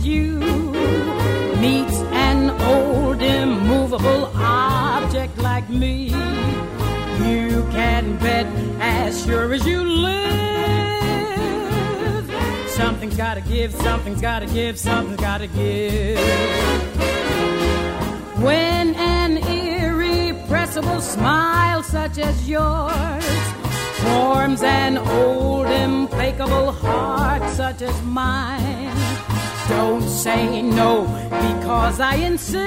you meets an old immovable object like me, you can bet as sure as you live, something's gotta give, something's gotta give, something's gotta give. When an irrepressible smile such as yours forms an old implacable heart such as mine, don't say no because I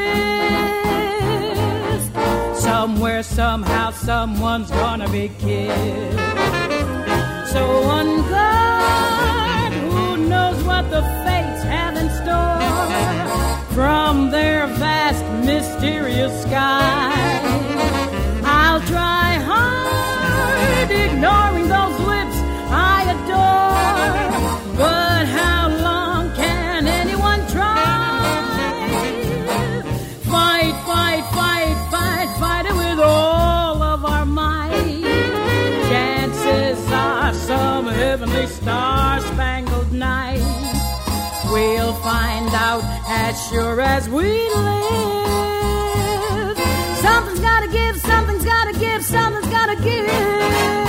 insist. Somewhere, somehow, someone's gonna be kissed. So on guard, who knows what the fates have in store from their vast, mysterious sky. I'll try hard, ignoring those lips I adore, but how long can anyone try? Fight, fight, fight, fight, fight it with all of our might. Chances are some heavenly star-spangled night we'll find out as sure as we live. Something's gotta give, something's gotta give, something's gotta give.